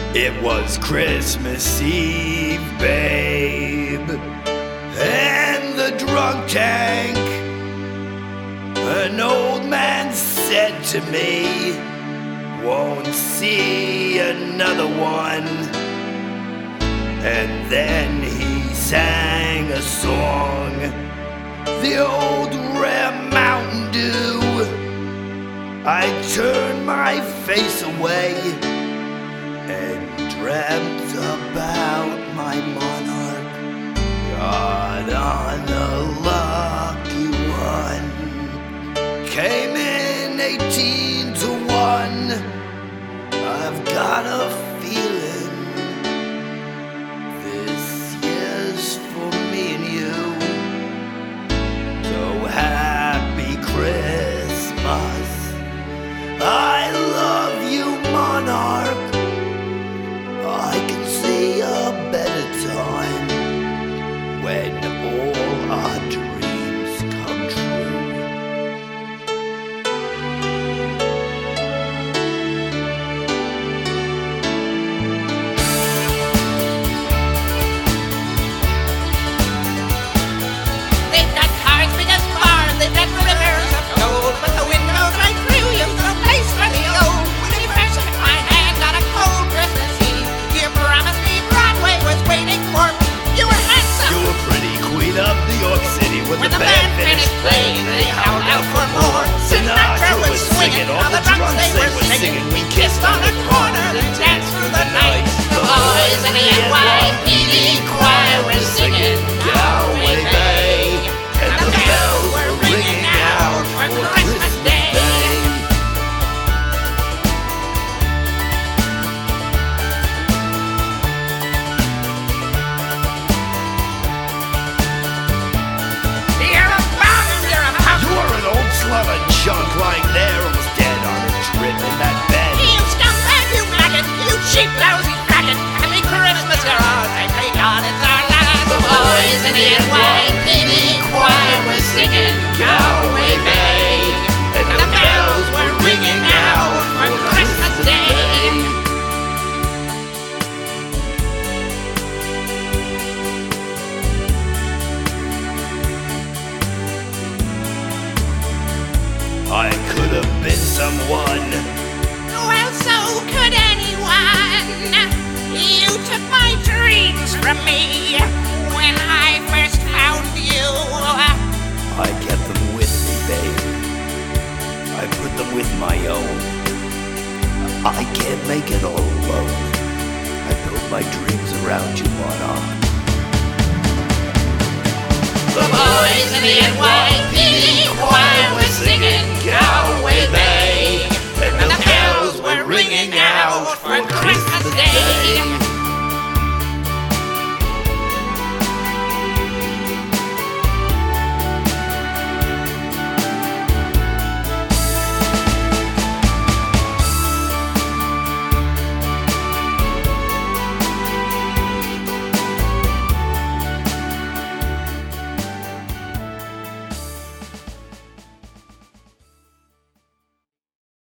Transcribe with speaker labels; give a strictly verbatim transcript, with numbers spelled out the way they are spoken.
Speaker 1: It was Christmas Eve, babe, and the drunk tank. An old man said to me, won't see another one. And then he sang a song, the old rare Mountain Dew. I turned my face away and dreamt about my monarch. God on a lucky one. Came in eighteen to one. I've got a feeling this year's for me and you. So happy Christmas. I love you, monarch. I can see a better time when all our dreams come true.
Speaker 2: They've got cars big as bars, they've got rivers of gold, but the windows right through you, no place for the old. When you first shook my hand on a cold Christmas Eve, you promised me Broadway was waiting for me. You were handsome.
Speaker 1: You were pretty queen of New York City. When,
Speaker 2: When
Speaker 1: the band finished playing, they howled out for more.
Speaker 2: Sinatra was swinging, all the drums they were singing. We kissed on the corner, then danced through the night. The boys in the N Y P D choir were singing Galway Bay, and the bells were ringing out for Christmas Day. You're a bum, you're a punk.
Speaker 1: You are an old slug of junk lying there almost dead on a drip in that bed.
Speaker 2: You scumbag, you maggot, you cheap, lousy faggot. Happy Christmas, you're ours, and thank God it's our last. The boys in the N Y P D choir were singing Galway Bay, and the bells were ringing out for Christmas Day.
Speaker 1: I could have been someone.
Speaker 2: Well, so could anyone. You took my dreams from me when I first found you.
Speaker 1: I kept them with me, babe. I put them with my own. I can't make it all alone. I built my dreams around you, monarch.
Speaker 2: The boys in the N Y